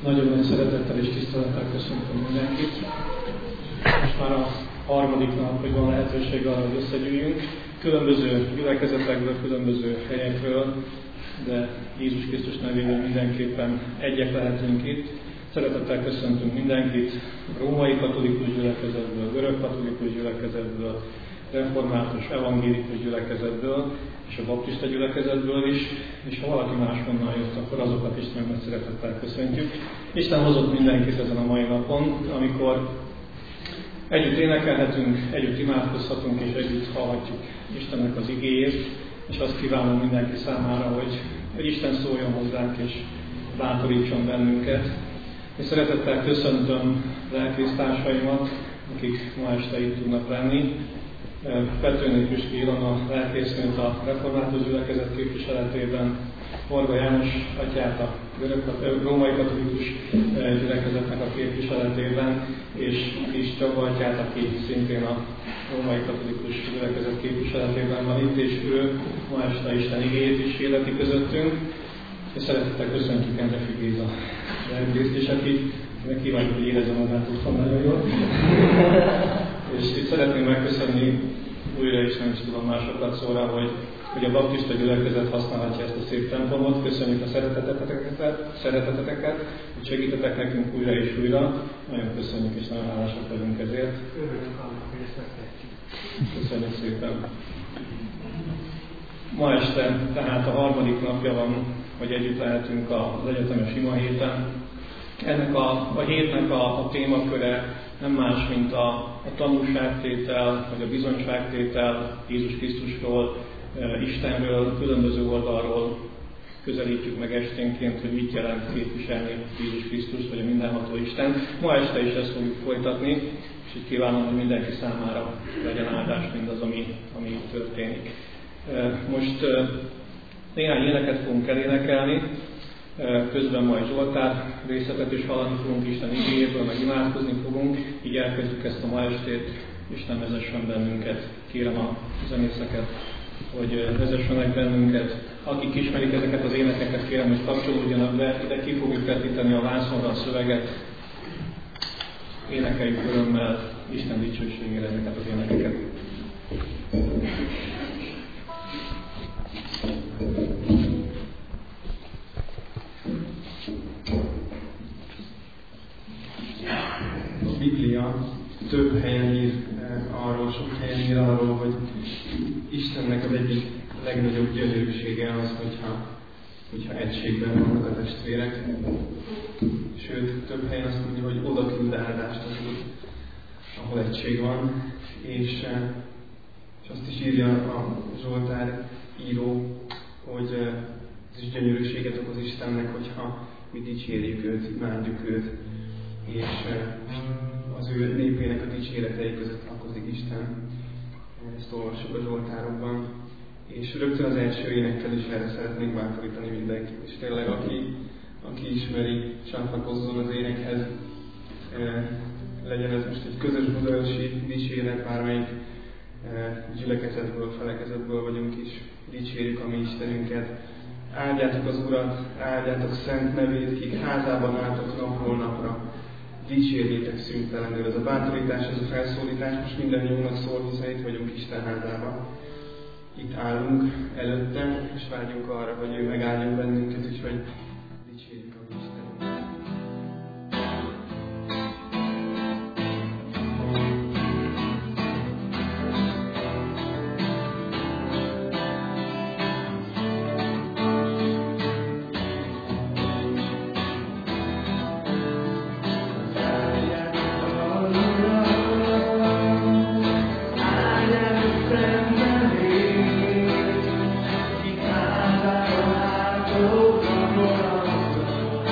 Nagyon nagy szeretettel és tisztelettel köszöntöm mindenkit. Most már a harmadik nap, hogy van lehetőség arra, hogy összegyűjjünk. Különböző gyülekezetekből, különböző helyekről, de Jézus Krisztus nevében mindenképpen egyek lehetünk itt. Szeretettel köszöntünk mindenkit a római katolikus gyülekezetből, görög katolikus gyülekezetből, református, evangélikus gyülekezetből és a baptista gyülekezetből is, és ha valaki máshonnan jött, akkor azokat is nagyon szeretettel köszöntjük. Isten hozott mindenkit ezen a mai napon, amikor együtt énekelhetünk, együtt imádkozhatunk és együtt hallhatjuk Istennek az igéjét, és azt kívánom mindenki számára, hogy Isten szóljon hozzánk és bátorítson bennünket. És szeretettel köszöntöm lelkésztársaimat, akik ma este itt tudnak lenni. Petőné Püski Ilona lelkésznőt a református gyülekezet képviseletében, Horga János atyát a római katolikus gyülekezetnek a képviseletében, és Kis Csaba atyát, aki szintén a római katolikus gyülekezet képviseletében van itt, és ő ma este Isten igéjét is hirdeti közöttünk. És szeretettel köszöntjük Endrefű Géza lelkészt is, aki kíváncsi, hogy érezze magát otthon nagyon jól. És itt szeretném megköszönni újra is, nem is tudom másokat szóra, hogy a baptista gyülekezet használhatja ezt a szép templomot. Köszönjük a szereteteteket, hogy segítetek nekünk újra és újra. Nagyon köszönjük és nagyon hálásak vagyunk ezért. Örülünk annak, hogy ezt megtehetjük. Köszönjük szépen. Ma este tehát a harmadik napja van, hogy együtt lehetünk az egyetemes ima héten. Ennek a hétnek a témaköre nem más, mint a tanúságtétel, vagy a bizonyságtétel Jézus Krisztusról, Istenről, különböző oldalról közelítjük meg esténként, hogy mit jelent képviselni Jézus Krisztust, vagy a mindenható Isten. Ma este is ezt fogjuk folytatni, és így kívánom, hogy mindenki számára legyen áldás mindaz, ami itt történik. Most néhány éneket fogunk elénekelni, közben majd Zsoltár részletet is hallani fogunk Isten igéjéből, meg imádkozni fogunk, így elkezdjük ezt a ma estét, Isten vezessen bennünket. Kérem a zenészeket, hogy vezessenek bennünket. Akik ismerik ezeket az énekeket, kérem, hogy kapcsolódjanak be, ide ki fogjuk vetíteni a vászonra a szöveget. Énekeljük örömmel Isten dicsőségére ezeket az énekeket. A Biblia több helyen ír arról, sok helyen ír arról, hogy Istennek az egyik legnagyobb gyönyörűsége az, hogyha egységben vannak a testvérek. Sőt, több helyen azt mondja, hogy oda küld áldást az Úr, ahol egység van. És azt is írja a Zsoltár író, hogy ez is gyönyörűséget okoz Istennek, hogyha mi dicsérjük őt, imádjuk őt, és az ő népének a dicséretei között lakozik Isten. Ezt olvassuk a Zsoltárokban. És rögtön az első énekkel is erre szeretnénk bátorítani mindenkit. És tényleg, aki ismeri, csatlakozzon az énekhez, legyen ez most egy közös budaörsi dicséret, bármelyik gyülekezetből, felekezetből vagyunk is, dicsérjük a mi Istenünket. Áldjátok az Urat, áldjátok szent nevét, kik házában álltok napról napra. Dicsérjétek szüntelenül. Ez a bátorítás, ez a felszólítás most mindannyiunknak szól, hiszen itt vagyunk Isten házában. Itt állunk előtte, és vágyunk arra, hogy ő megáldjon bennünket, úgyhogy dicsérjük a mi Istenünket. Oh,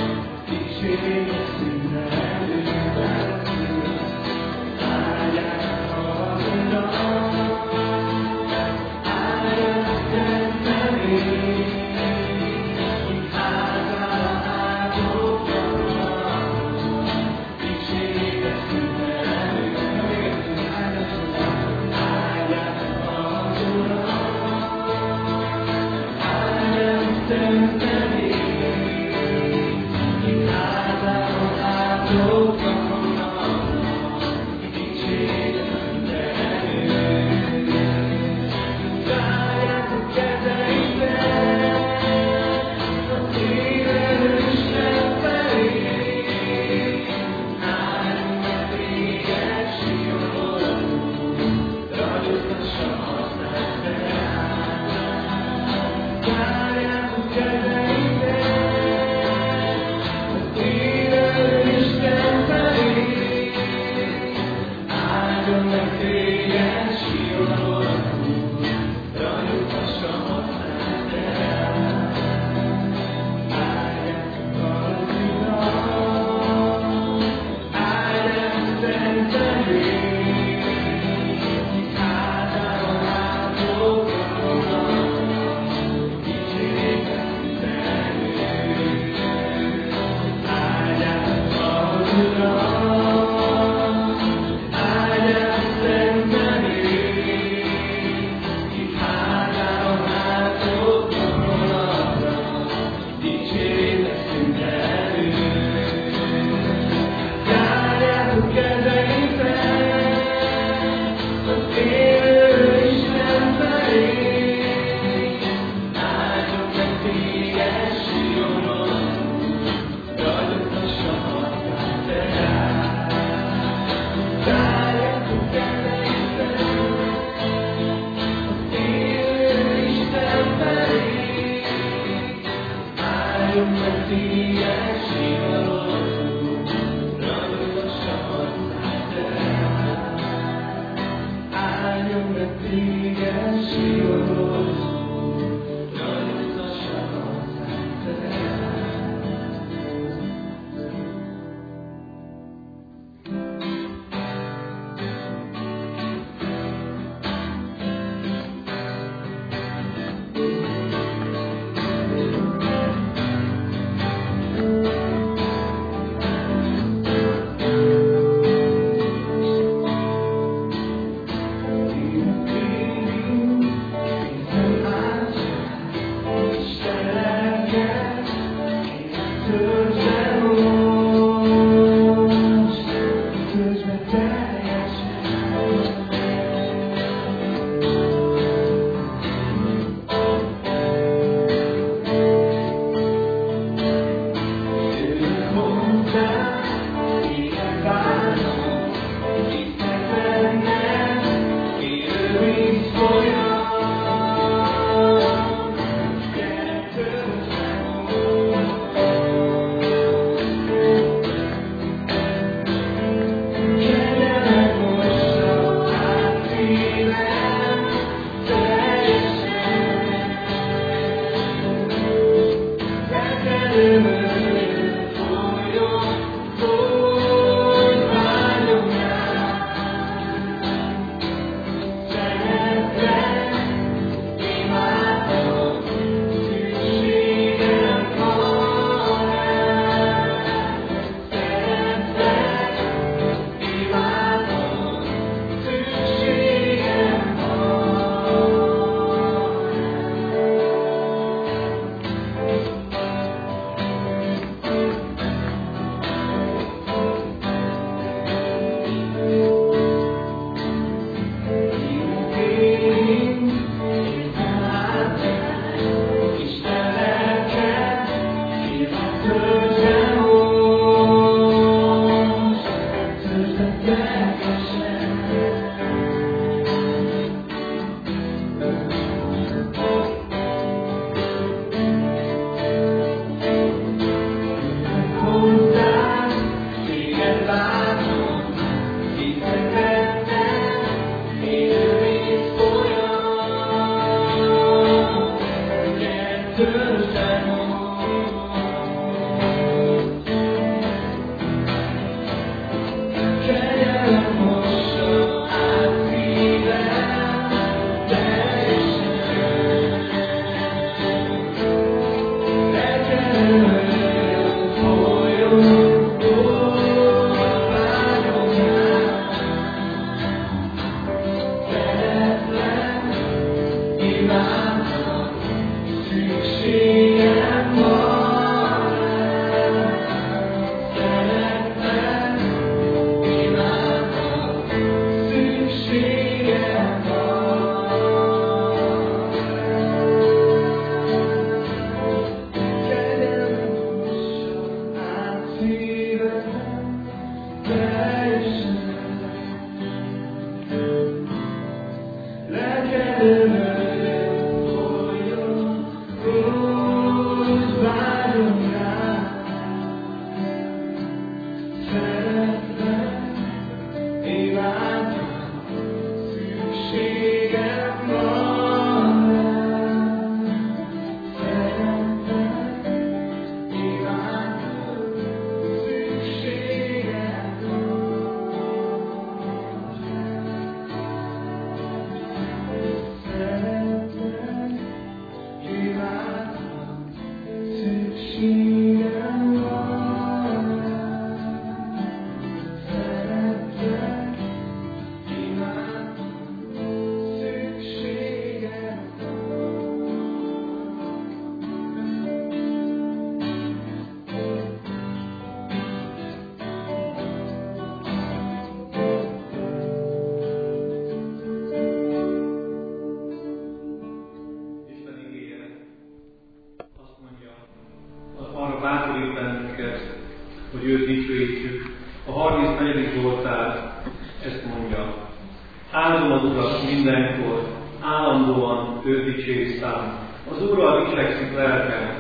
hogy őt dicsőítjük. A 34. Zsoltár ezt mondja. Áldom az Urat mindenkor, állandóan őt dicsőszám. Az Úrral dicsekszik lelkem,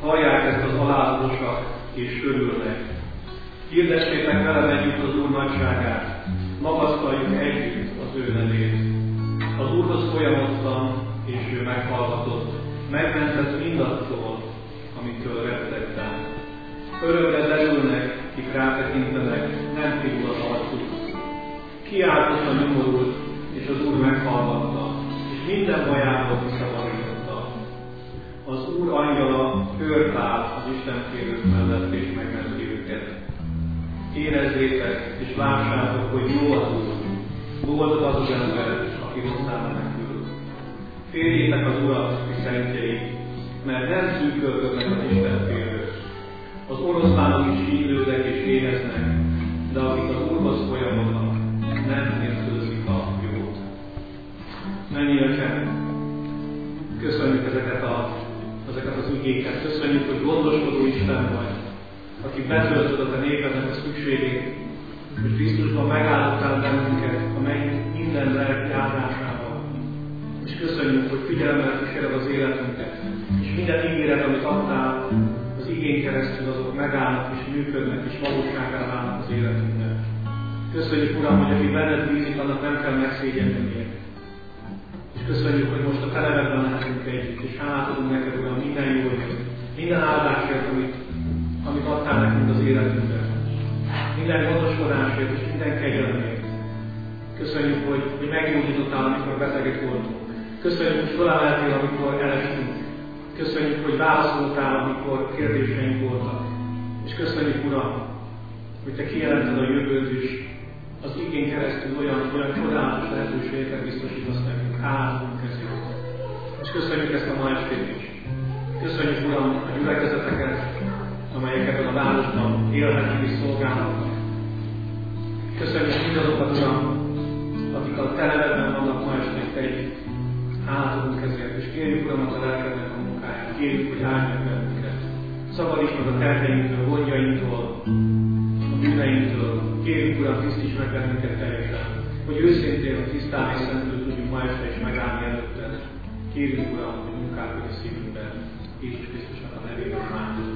Hallják ezt az alázatosak, és örülnek. Hirdessétek velem együtt az Úr nagyságát, magasztaljuk együtt az ő nevét. Az Úrhoz folyamodtam, és ő meghallgatott, megmentett mindattól, amitől rettegtem. Örökre derülnek, kik rátekintenek, nem figul az arcuk. Kiáltott a nyomorult, és az Úr meghallgatta, és minden bajából visszavarította. Az Úr angyala kört áll az istenfélők mellett, és megmenti őket. Érezzétek, és lássátok, hogy jó az Úr. Boldog az az ember, aki hozzára menekül. Férjétek az Urat, ti szentjei, mert nem szűkölködnek az istenfélők. Az oroszlánok is hívődnek és éreznek, de akik az Úrhoz folyamodnak, nem nélkülözik a jót. Mennyi Atyánk, köszönjük ezeket az ügyéket, köszönjük, hogy gondoskodó Isten vagy, aki betöltöd a te népednek a szükségét, hogy Krisztusban megáldottál bennünket a menny minden lelki áldásával. És köszönjük, hogy figyelemmel kíséred az életünket, és minden ígéret, amit adtál, az igén keresztül azok megállnak és működnek, és valósággá válnak az életünkben. Köszönjük, Uram, hogy aki benned bízik, annak nem kell megszégyenülnie. És köszönjük, hogy most a te nevedben lehetünk együtt, és hálát adunk neked, Uram, minden jóért, minden áldásért, amit adtál nekünk az életünkben. Minden gondoskodásért és minden kegyelemért. Köszönjük, hogy meggyógyítottál, amikor betegek voltunk. Köszönjük, hogy fölemeltél, amikor elestünk. Köszönjük, hogy válaszoltál, amikor kérdéseink voltak. És köszönjük, Uram, hogy te kijelented a jövőt is, az igén keresztül olyan csodálatos lehetőségeket biztosítasz nekünk. Hálálunk ezért. És köszönjük ezt a ma estét is. Köszönjük, Uram, a gyülekezeteket, amelyek ebben a városban élhetnek és szolgálnak. Köszönjük mindazokat, Uram, akik a te nevedben vannak ma estét együtt. Hálálunk ezért, és kérjük, Uram, a te lelkednek a munkáját. Kérjük, hogy áldjuk bennünket. Szabadíts meg a terheinktől, gondjainktól, a bűneinktől. Kérjük, Uram, tisztíts meg bennünket teljesen, hogy őszintén, tisztán és szentül tudjuk ma este is megállni előtted. Kérjük, Uram, hogy munkálkodj a szívünkben. Jézus Krisztusnak a nevében áldozunk.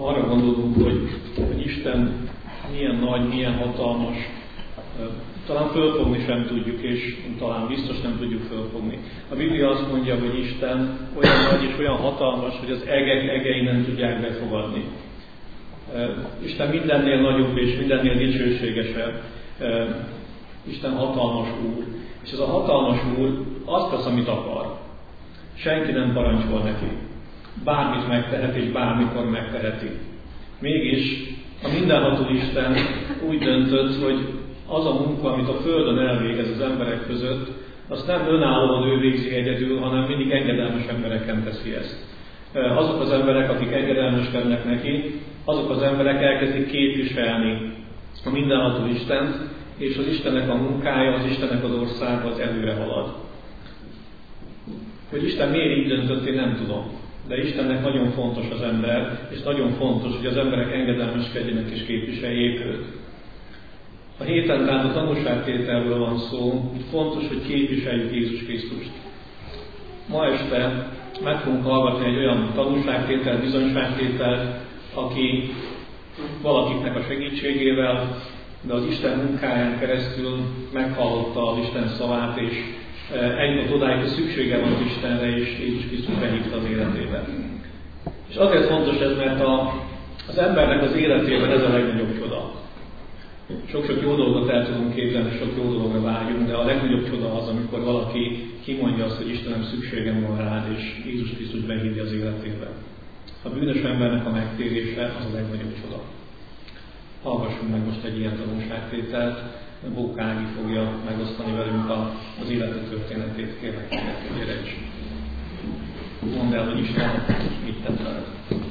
arra gondolunk, hogy Isten milyen nagy, milyen hatalmas, talán fölfogni sem tudjuk, és talán biztos nem tudjuk fölfogni. A Biblia azt mondja, hogy Isten olyan nagy és olyan hatalmas, hogy az egek egei nem tudják befogadni. Isten mindennél nagyobb és mindennél dicsőségesebb. Isten hatalmas Úr. És ez a hatalmas Úr azt tesz, amit akar. Senki nem parancsol neki. Bármit megtehet és bármikor megteheti. Mégis a mindenható Isten úgy döntött, hogy az a munka, amit a Földön elvégez az emberek között, azt nem önállóan ő végzi egyedül, hanem mindig engedelmes embereken teszi ezt. Azok az emberek, akik engedelmeskednek neki, azok az emberek elkezdik képviselni a mindenható Istent, és az Istennek a munkája, az Istennek az országa az előre halad. Hogy Isten miért így döntött, én nem tudom. De Istennek nagyon fontos az ember, és nagyon fontos, hogy az emberek engedelmeskedjenek és képviseljék őt. A héten tehát a tanúságtételről van szó, itt fontos, hogy képviseljük Jézus Krisztust. Ma este meg fogunk hallgatni egy olyan tanúságtételt, bizonyságtételt, aki valakiknek a segítségével, de az Isten munkáján keresztül meghallotta az Isten szavát, és eljutott odáig, hogy szüksége van az Istenre, és Jézus Krisztus behívta az életébe. És azért fontos ez, mert az embernek az életében ez a legnagyobb csoda. Sok-sok jó dolgot el tudunk képzelni, sok jó dologra vágyunk, de a legnagyobb csoda az, amikor valaki kimondja azt, hogy Istenem, szükségem van rád, és Jézus Krisztus behívja az életébe. A bűnös embernek a megtérése az a legnagyobb csoda. Hallgassunk meg most egy ilyen tanulságtételt. Bók Ági fogja megosztani velünk az élete történetét. Kérlek, hogy gyere is. Mondd el, hogy Isten mit tett veled.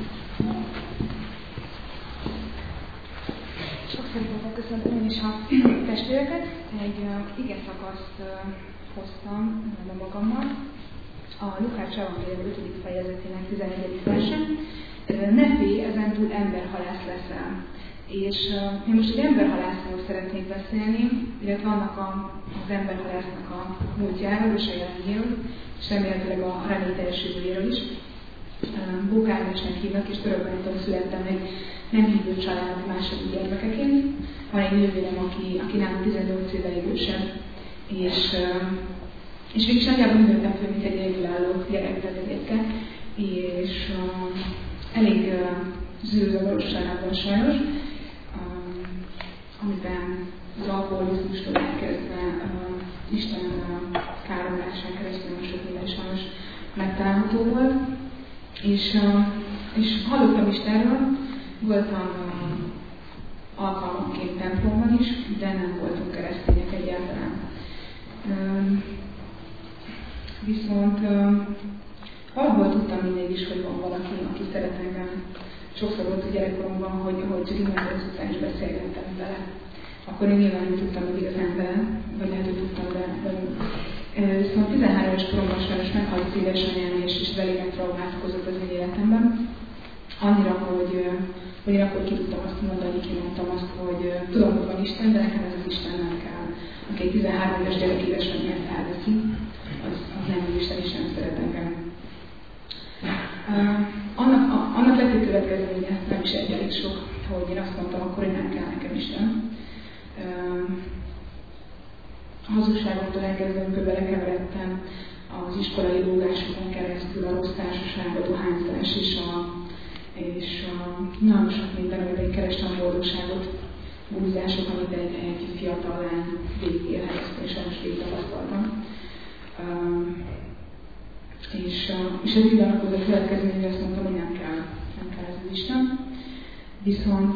Sok szeretettel köszöntöm én is a testvéreket. Egy ige szakaszt hoztam magammal. A Lukács evangélium 5. fejezetének 11. verse. Ne félj, ezentúl emberhalász leszel. És én most egy emberhalászról szeretnék beszélni, illetve annak az emberhalásznak a múltjáról és a jelenjéről, és remélhetőleg a reményteljes jövőjéről is. Bók Ágnesnek hívnak, és Törökbányton születtem meg nem hívő család második gyermekeként. Van egy nővérem, aki nálam 18 éve idősebb, és mégis nagyjából úgy nőttem föl, mint egy egyedülálló gyerek, tehát egyetke, és elég zűrzavaros családban sajnos, amiben az alkoholizmustól elkezdve Isten káromlásán keresztül sok minden sajnos megtalálható volt. És hallottam Istenről, voltam alkalmanként templomban is, de nem voltunk keresztények egyáltalán. Viszont valahol tudtam mindig is, hogy van valaki, aki szeret engem. Sokszor volt a gyerekkoromban, hogy csak imádott után is beszélgettem vele. Akkor én nyilván nem tudtam, hogy igazán vele, vagy lehet, hogy tudtam vele. Szóval 13 éves koromban sajnos meghalt az édesanyám, és velé megtraumátkozott az én életemben. Annyira, hogy én akkor ki tudtam azt mondani, kimondtam azt, hogy tudom, hogy van Isten, de nekem ez az Isten nem kell. Aki egy 13 éves gyerek édesanyját elveszi, az nem Isten is nem szeret engem. Annak lett egy következménye, nem is elég sok, hogy én azt mondtam akkor, hogy nem kell nekem Isten. A hazugságoktól elkezdve belekeveredtem az iskolai lógásokon keresztül, a rossz társaság, a dohányzás és nagyon sok mindenben egy kerestem boldogságot, búzások, amit egy fiatal lány végigélhet, és sajnos végig tapasztaltam. És ez így alakult a következmény, hogy azt mondtam, hogy nem kell ez az Isten. Viszont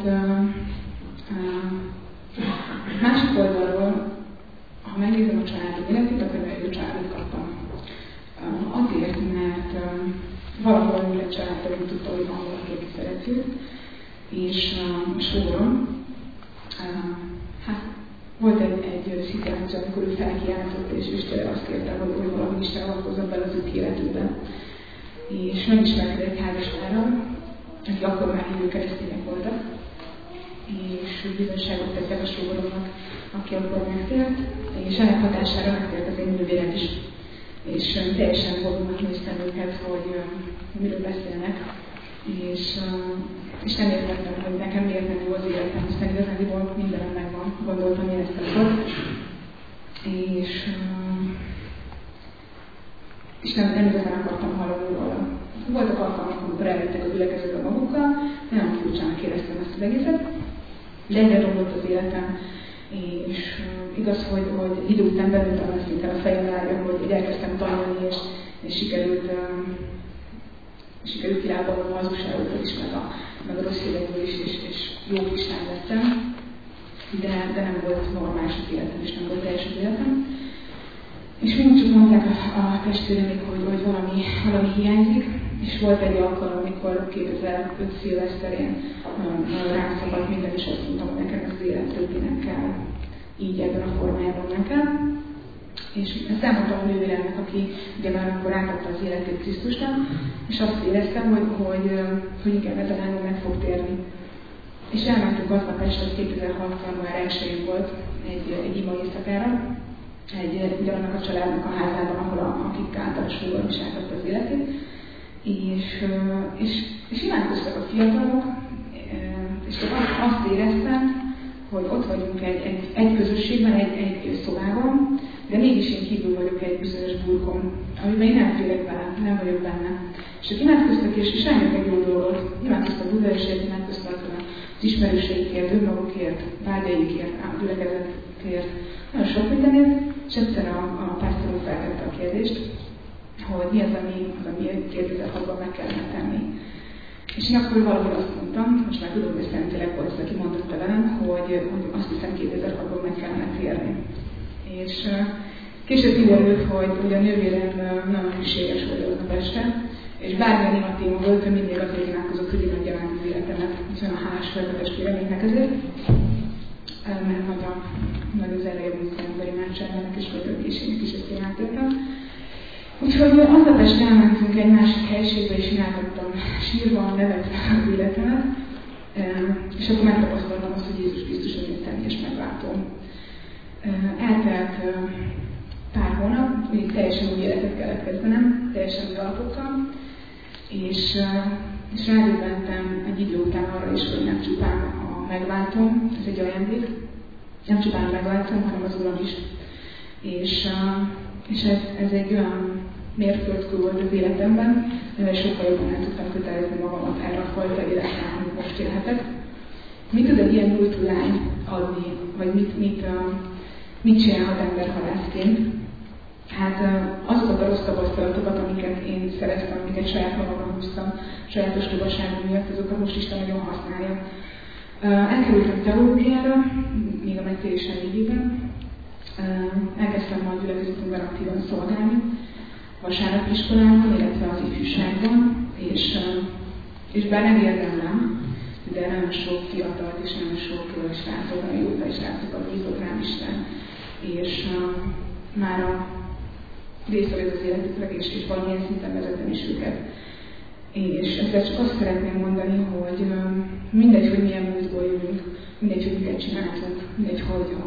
másik oldalról, ha megnézem a családom életét, akkor nagyon jó családot kaptam. Azért, mert valahol a egy családom tudta, hogy van valaki, aki szereti őt, és sóron, hát volt egy szituáció, amikor ő felkiáltott, és Isten azt kérte, hogy valami Isten avatkozzon bele az ő életükbe. És megismerkedett egy házaspárral, aki akkor már hívő keresztények voltak, és bizonyságot tettek a sógoromnak, aki akkor megtért, és ennek hatására megtért az én nővérem is. És teljesen boldognak néztem őket, hogy miről beszélnek, és nem értettem, hogy nekem miért nem jó az életem, hiszen igazából mindenem megvan, gondoltam én ezt akkor. És nem igazán akartam hallani róla. Voltak alkalmak, amikor eljöttek a gyülekezetbe magukkal, nagyon furcsának éreztem ezt az egészet, de egyre romlott az életem, és igaz, hogy idő után bevültem ezt szinten a fejemre, hogy elkezdtem tanulni, és sikerült kilábalnom az hazugságokból is, meg a rossz hírekből is, és jó kislány lettem, de nem volt normális az életem, és nem volt teljes az életem. És mindig csak mondták a testvéremek, hogy valami hiányzik, és volt egy alkalom, amikor 2005 szilveszterén nagyon rám szakadt minden, és azt mondtam, hogy nekem az élet többé nem kell, így ebben a formájában nem kell. És ezt elmondtam a nővéremnek, aki ugye már akkor átadta az életét Krisztusnak, és azt éreztem, hogy igen, ez a lányom meg fog térni. És elmentünk aznap este, az 2006. január 1-én volt egy ima éjszakára, ugyanannak a családnak a házában, akik általános úrban is átadta az életét. És imádkoztak a fiatalok, és azt éreztem, hogy ott vagyunk egy közösségben, egy szobában, de mégis én kívül vagyok egy bizonyos burkon, amiben én nem félek vele, nem vagyok benne. És ők imádkoztak, és rengeteg jó dolgot. Imádkoztak Budaörsért, imádkoztak az ismerőseikért, önmagukért, vágyaikért, gyülekezetért, nagyon sok mindenért, és egyszer a pásztor úr feltette a kérdést, hogy mi az, ami 2006-ban meg kellene tenni. És én akkor valahogy azt mondtam, most már tudom, hogy Szentlélek volt az, aki mondotta velem, hogy azt hiszem 2006-ban meg kellene térni. És később kiderült, hogy a nővérem nagyon hűséges volt aznap este, és bármilyen ima téma volt, ő mindig azért imádkozott, hogy én adja át az életemet. Úgyhogy a hálás volt a testvéreméknek ezért, mert nagy az eleje volt az emberi imádságának és vezetőségnek is ezt én átéltem. Úgyhogy aznap este elmentünk egy másik helységbe, és én átadtam sírva, nevetve az életemet, és akkor megtapasztaltam azt, hogy Jézus Krisztus az én személyes megváltóm. Eltelt pár hónap, még teljesen új életet kellett kezdenem, teljesen új alapokkal, és rádöbbentem egy idő után arra is, hogy nem csupán a megváltóm, ez egy ajándék, nem csupán a megváltóm, hanem az Uram is. És ez egy olyan mérföldkő volt az életemben, mivel sokkal jobban el tudtam kötelezni magamat erre a fajta életre, amit most élhetek. Mit tud egy ilyen nyújtó lány adni, vagy mit csinálhat emberhalászként? Hát azokat a rossz tapasztalatokat, amiket én szereztem, amiket saját magamra húztam, sajátos tudaságom miatt, azokat most Isten nagyon használja. Elkerültem teológiára, még a megtérésen végében. Elkezdtem majd gyülekezetünkben aktívan szolgálni, vasárnapiskolában, illetve az ifjúságban, és bár nem érdemlem, de nagyon sok fiatalt és nagyon sok srácot, nagyon jó srácokat bízott rám Isten, és már a része az életüknek, és valamilyen szinten vezetem is őket. És ezzel csak azt szeretném mondani, hogy mindegy, hogy milyen múltból jövünk, mindegy, hogy miket csináltunk, mindegy,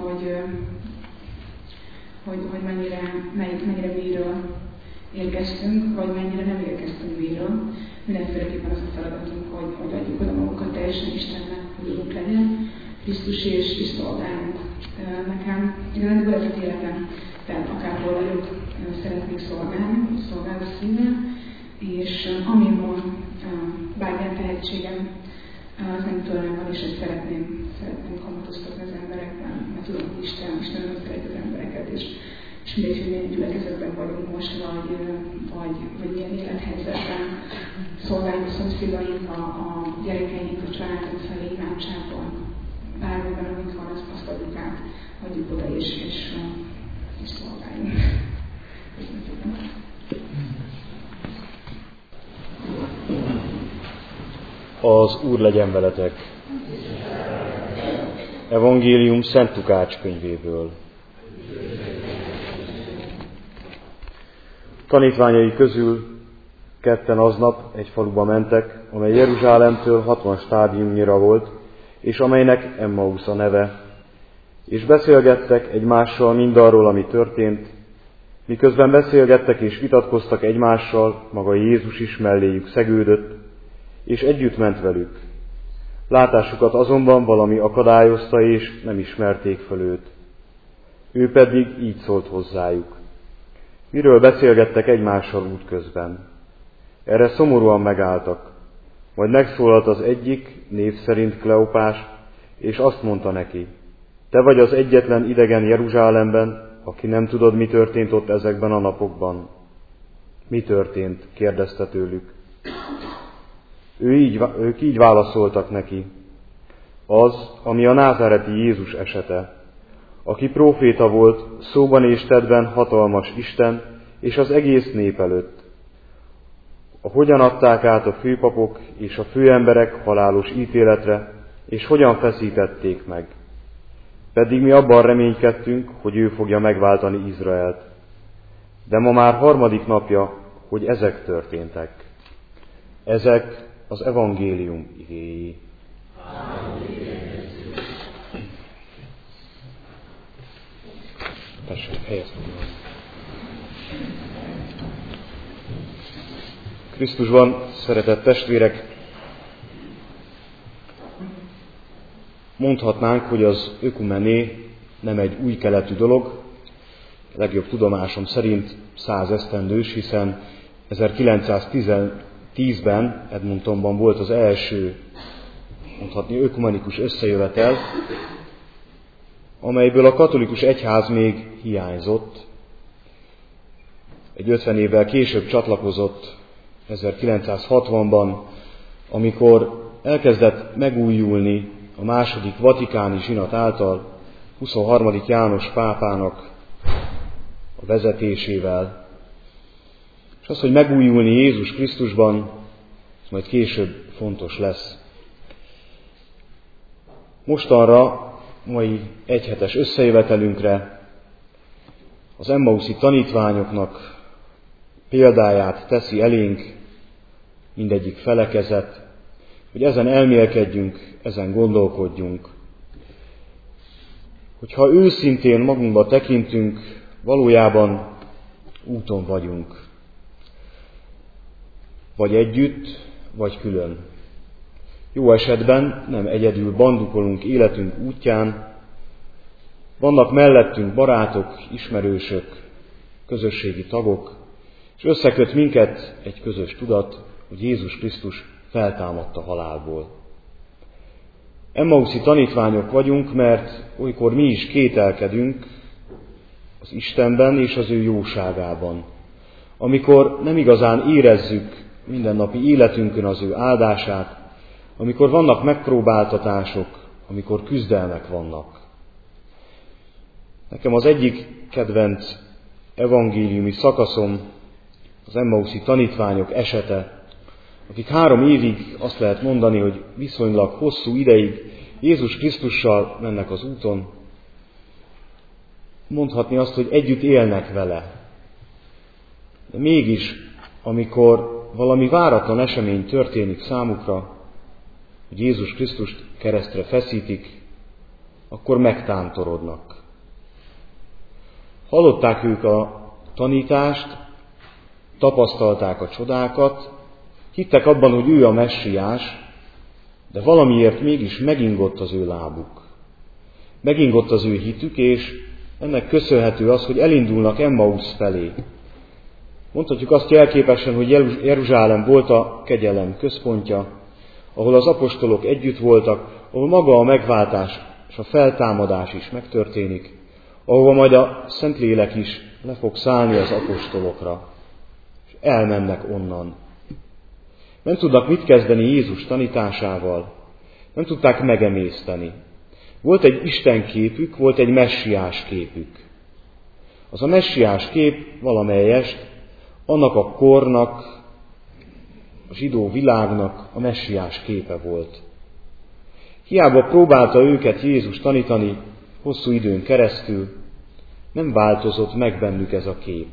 hogy mennyire mélyről érkeztünk, vagy mennyire nem érkeztünk mélyről. Mindenféleképpen az a feladatunk, hogy adjuk oda magunkat teljesen Istennek, hogy úrunk legyen, Krisztus és szolgáljunk. Nekem igazából ez az életem, tehát akárhol vagyok, szeretnék szolgálni szívvel, és amin van bármilyen tehetségem, az nem tőlem van, és ezt szeretném kamatoztatni az emberekben, mert tudom, hogy Isten nagyon szeret az embereket, és mindegy, hogy milyen gyülekezetben vagyunk most, vagy milyen élethelyzetben szolgáljuk a szomszédaink, a gyerekeink, a családunk felé imádságban, bármiben, amik van, azt adjuk át, adjuk oda, és szolgáljunk. Köszönöm szépen. Az Úr legyen veletek. Evangélium Szent Lukács könyvéből. Tanítványai közül ketten aznap egy faluba mentek, amely Jeruzsálemtől 60 stádiumnyira volt, és amelynek Emmaus a neve, és beszélgettek egymással mindarról, ami történt. Miközben beszélgettek és vitatkoztak egymással, maga Jézus is melléjük szegődött, és együtt ment velük. Látásukat azonban valami akadályozta, és nem ismerték föl őt. Ő pedig így szólt hozzájuk. Miről beszélgettek egymással útközben? Erre szomorúan megálltak. Majd megszólalt az egyik, név szerint Kleopás, és azt mondta neki: te vagy az egyetlen idegen Jeruzsálemben, aki nem tudod, mi történt ott ezekben a napokban. Mi történt? kérdezte tőlük. Ők így válaszoltak neki. Az, ami a názáreti Jézus esete, aki próféta volt, szóban és tettben hatalmas Isten és az egész nép előtt. Hogyan adták át a főpapok és a főemberek halálos ítéletre, és hogyan feszítették meg. Pedig mi abban reménykedtünk, hogy ő fogja megváltani Izraelt. De ma már harmadik napja, hogy ezek történtek. Ezek az evangélium igéi. Tessék, helyezkedni. Krisztusban, szeretett testvérek, mondhatnánk, hogy az ökumené nem egy új keletű dolog, legjobb tudomásom szerint 100 esztendős, hiszen 1910-ben Edmontonban volt az első, mondhatni, ökumenikus összejövetel, amelyből a katolikus egyház még hiányzott. Egy 50 évvel később csatlakozott 1960-ban, amikor elkezdett megújulni a második vatikáni zsinat által 23. János pápának a vezetésével. És az, hogy megújulni Jézus Krisztusban, ez majd később fontos lesz. Mostanra, mai egyhetes összejövetelünkre az emmauszi tanítványoknak példáját teszi elénk mindegyik felekezet, hogy ezen elmélkedjünk, ezen gondolkodjunk. Hogyha őszintén magunkba tekintünk, valójában úton vagyunk. Vagy együtt, vagy külön. Jó esetben nem egyedül bandukolunk életünk útján, vannak mellettünk barátok, ismerősök, közösségi tagok, és összeköt minket egy közös tudat, hogy Jézus Krisztus feltámadt a halálból. Emmauszi tanítványok vagyunk, mert olykor mi is kételkedünk az Istenben és az ő jóságában. Amikor nem igazán érezzük mindennapi életünkön az ő áldását, amikor vannak megpróbáltatások, amikor küzdelmek vannak. Nekem az egyik kedvenc evangéliumi szakaszom az emmauszi tanítványok esete, akik 3 évig azt lehet mondani, hogy viszonylag hosszú ideig Jézus Krisztussal mennek az úton, mondhatni azt, hogy együtt élnek vele. De mégis, amikor valami váratlan esemény történik számukra, hogy Jézus Krisztust keresztre feszítik, akkor megtántorodnak. Hallották ők a tanítást, tapasztalták a csodákat, hittek abban, hogy ő a messiás, de valamiért mégis megingott az ő lábuk. Megingott az ő hitük, és ennek köszönhető az, hogy elindulnak Emmaus felé. Mondhatjuk azt jelképesen, hogy Jeruzsálem volt a kegyelem központja, ahol az apostolok együtt voltak, ahol maga a megváltás és a feltámadás is megtörténik, ahova majd a Szentlélek is le fog szállni az apostolokra, és elmennek onnan. Nem tudnak mit kezdeni Jézus tanításával, nem tudták megemészteni. Volt egy Isten képük, volt egy messiás képük. Az a messiás kép valamelyest annak a kornak, a zsidó világnak a messiás képe volt. Hiába próbálta őket Jézus tanítani hosszú időn keresztül, nem változott meg bennük ez a kép.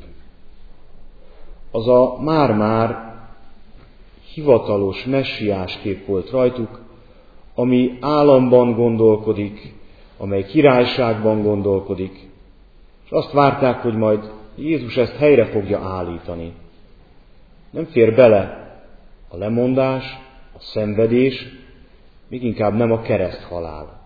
Az a már-már hivatalos messiás kép volt rajtuk, ami államban gondolkodik, amely királyságban gondolkodik, és azt várták, hogy majd Jézus ezt helyre fogja állítani. Nem fér bele a lemondás, a szenvedés, még inkább nem a kereszthalál.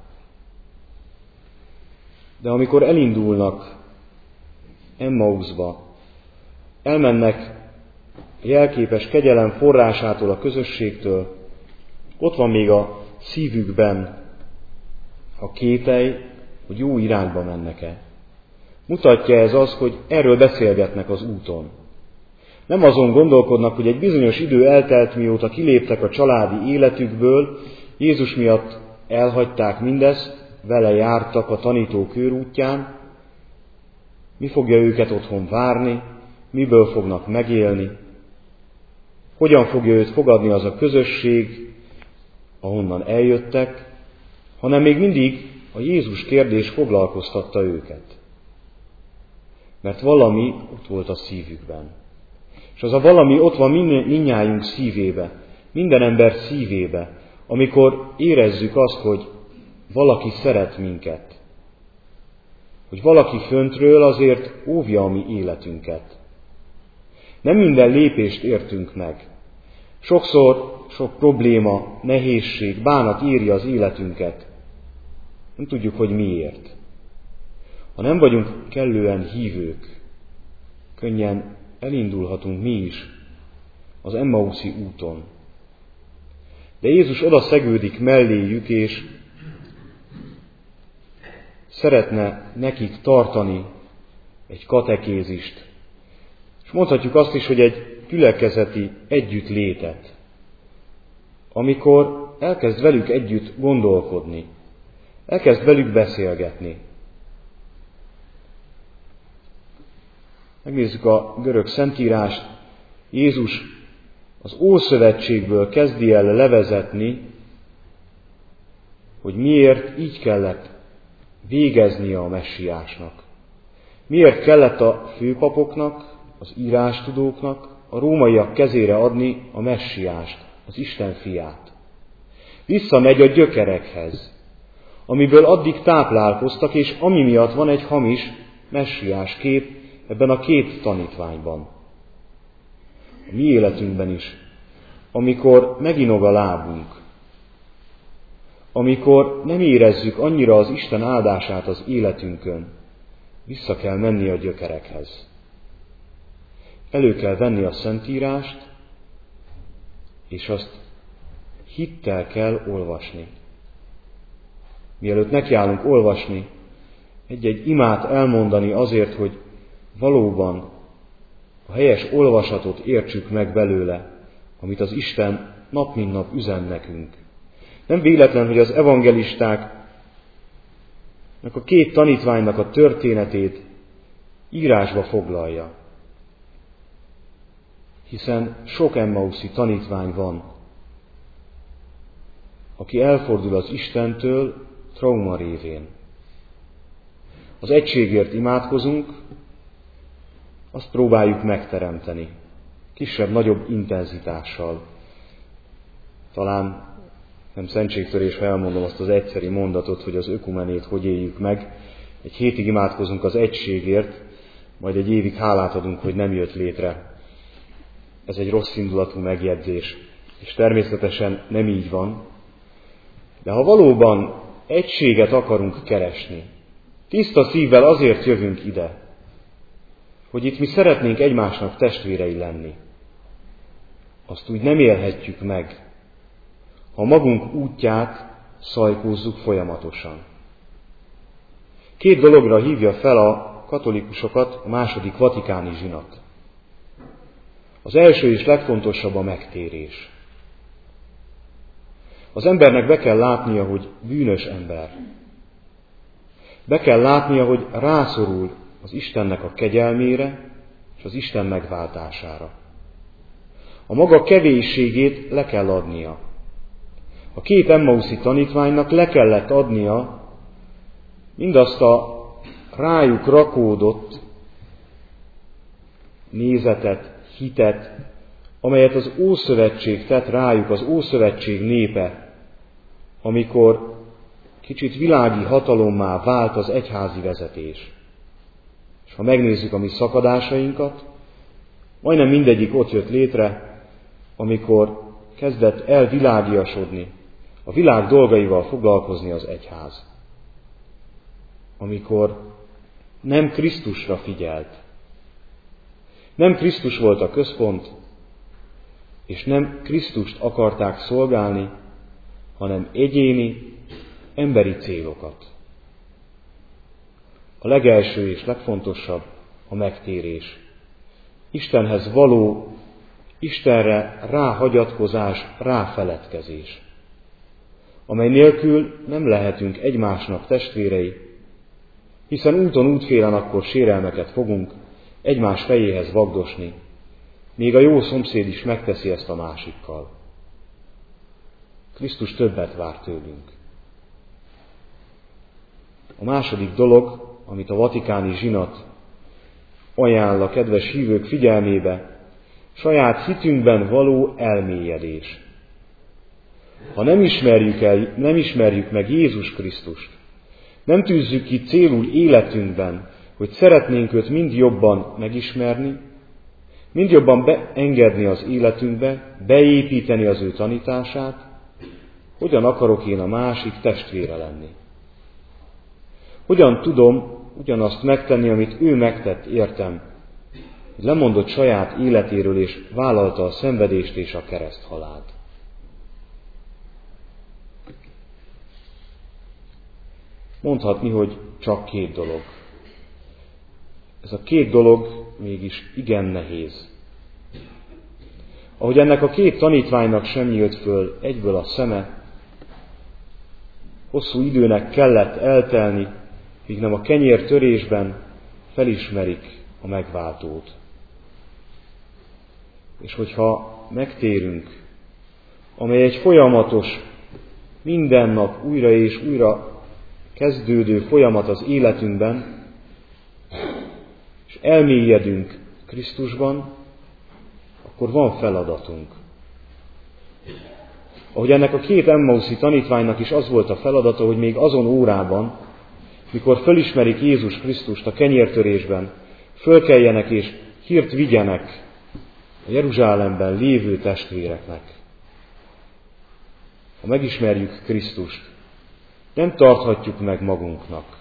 De amikor elindulnak Emmauszba, elmennek a jelképes kegyelem forrásától, a közösségtől, ott van még a szívükben a kételj, hogy jó irányba mennek-e. Mutatja ez az, hogy erről beszélgetnek az úton. Nem azon gondolkodnak, hogy egy bizonyos idő eltelt, mióta kiléptek a családi életükből, Jézus miatt elhagyták mindezt, vele jártak a tanító körútján, mi fogja őket otthon várni, miből fognak megélni, hogyan fogja őt fogadni az a közösség, ahonnan eljöttek, hanem még mindig a Jézus kérdés foglalkoztatta őket. Mert valami ott volt a szívükben. És az a valami ott van mindnyájunk szívébe, minden ember szívébe, amikor érezzük azt, hogy valaki szeret minket. Hogy valaki föntről azért óvja a mi életünket. Nem minden lépést értünk meg. Sokszor sok probléma, nehézség, bánat írja az életünket. Nem tudjuk, hogy miért. Ha nem vagyunk kellően hívők, könnyen elindulhatunk mi is az Emmauszi úton. De Jézus oda szegődik melléjük, és szeretne nekik tartani egy katekézist. És mondhatjuk azt is, hogy egy gyülekezeti együttlétet, amikor elkezd velük együtt gondolkodni, elkezd velük beszélgetni. Megnézzük a görög szentírást. Jézus az Ószövetségből kezdi el levezetni, hogy miért így kellett végeznie a messiásnak. Miért kellett a főpapoknak, az írástudóknak, a rómaiak kezére adni a messiást, az Isten fiát. Visszamegy a gyökerekhez, amiből addig táplálkoztak, és ami miatt van egy hamis messiás kép ebben a két tanítványban. A mi életünkben is, amikor meginog a lábunk, amikor nem érezzük annyira az Isten áldását az életünkön, vissza kell menni a gyökerekhez. Elő kell venni a Szentírást, és azt hittel kell olvasni. Mielőtt nekiállunk olvasni, egy-egy imát elmondani azért, hogy valóban a helyes olvasatot értsük meg belőle, amit az Isten nap mint nap üzen nekünk. Nem véletlen, hogy az evangelistáknak a két tanítványnak a történetét írásba foglalja. Hiszen sok emmauszi tanítvány van, aki elfordul az Istentől trauma révén. Az egységért imádkozunk, azt próbáljuk megteremteni, kisebb-nagyobb intenzitással. Talán nem szentségtörés, ha elmondom azt az egyszeri mondatot, hogy az ökumenét hogy éljük meg. Egy hétig imádkozunk az egységért, majd egy évig hálát adunk, hogy nem jött létre. Ez egy rossz indulatú megjegyzés, és természetesen nem így van. De ha valóban egységet akarunk keresni, tiszta szívvel azért jövünk ide, hogy itt mi szeretnénk egymásnak testvérei lenni. Azt úgy nem élhetjük meg, ha magunk útját szajkózzuk folyamatosan. Két dologra hívja fel a katolikusokat a második vatikáni zsinat. Az első és legfontosabb a megtérés. Az embernek be kell látnia, hogy bűnös ember. Be kell látnia, hogy rászorul az Istennek a kegyelmére és az Isten megváltására. A maga kevésségét le kell adnia. A két emmauszi tanítványnak le kellett adnia mindazt a rájuk rakódott nézetet, hitet, amelyet az Ószövetség tett rájuk, az Ószövetség népe, amikor kicsit világi hatalommá vált az egyházi vezetés. És ha megnézzük a mi szakadásainkat, majdnem mindegyik ott jött létre, amikor kezdett el világiasodni, a világ dolgaival foglalkozni az egyház. Amikor nem Krisztusra figyelt. Nem Krisztus volt a központ, és nem Krisztust akarták szolgálni, hanem egyéni, emberi célokat. A legelső és legfontosabb a megtérés. Istenhez való, Istenre ráhagyatkozás, ráfeledkezés, amely nélkül nem lehetünk egymásnak testvérei, hiszen úton útfélen akkor sérelmeket fogunk egymás fejéhez vagdosni, még a jó szomszéd is megteszi ezt a másikkal. Krisztus többet vár tőlünk. A második dolog, amit a vatikáni zsinat ajánl a kedves hívők figyelmébe, saját hitünkben való elmélyedés. Ha nem ismerjük meg Jézus Krisztust, nem tűzzük ki célul életünkben, hogy szeretnénk őt mind jobban megismerni, mind jobban beengedni az életünkbe, beépíteni az ő tanítását, hogyan akarok én a másik testvére lenni? Hogyan tudom ugyanazt megtenni, amit ő megtett értem, hogy lemondott saját életéről és vállalta a szenvedést és a kereszthalált. Mondhatni, hogy csak 2 dolog. Ez a 2 dolog mégis igen nehéz. Ahogy ennek a 2 tanítványnak sem nyílt föl egyből a szeme, hosszú időnek kellett eltelni, míg nem a kenyértörésben felismerik a megváltót. És hogyha megtérünk, amely egy folyamatos, minden nap újra és újra kezdődő folyamat az életünkben, és elmélyedünk Krisztusban, akkor van feladatunk. Ahogy ennek a 2 emmauszi tanítványnak is az volt a feladata, hogy még azon órában, mikor fölismerik Jézus Krisztust a kenyértörésben, fölkeljenek és hírt vigyenek a Jeruzsálemben lévő testvéreknek. Ha megismerjük Krisztust, nem tarthatjuk meg magunknak.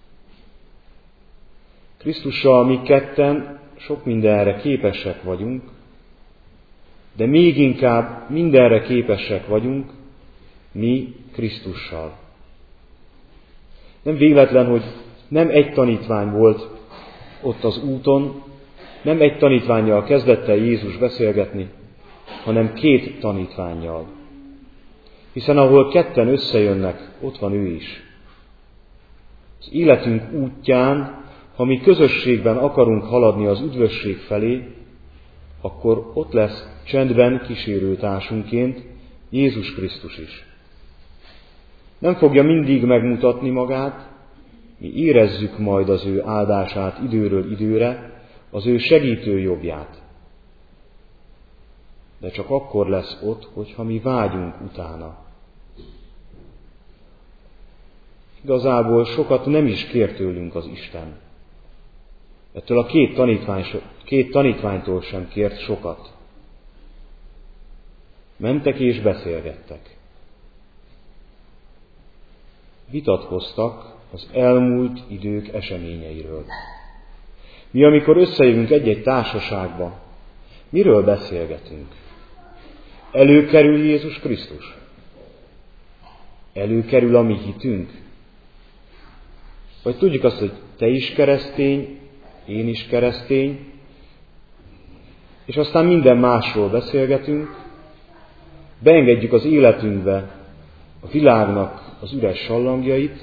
Krisztussal mi ketten sok mindenre képesek vagyunk, de még inkább mindenre képesek vagyunk mi Krisztussal. Nem véletlen, hogy nem egy tanítvány volt ott az úton, nem egy tanítvánnyal kezdett el Jézus beszélgetni, hanem 2 tanítvánnyal. Hiszen ahol ketten összejönnek, ott van ő is. Az életünk útján, ha mi közösségben akarunk haladni az üdvösség felé, akkor ott lesz csendben kísérőtársunként Jézus Krisztus is. Nem fogja mindig megmutatni magát, mi érezzük majd az ő áldását időről időre, az ő segítő jobbját. De csak akkor lesz ott, hogyha mi vágyunk utána. Igazából sokat nem is kér tőlünk az Isten. Ettől a 2 tanítványtól sem kért sokat. Mentek és beszélgettek. Vitatkoztak az elmúlt idők eseményeiről. Mi, amikor összejövünk egy-egy társaságba, miről beszélgetünk? Előkerül Jézus Krisztus? Előkerül a mi hitünk? Vagy tudjuk azt, hogy te is keresztény, én is keresztény, és aztán minden másról beszélgetünk, beengedjük az életünkbe a világnak az üres sallangjait,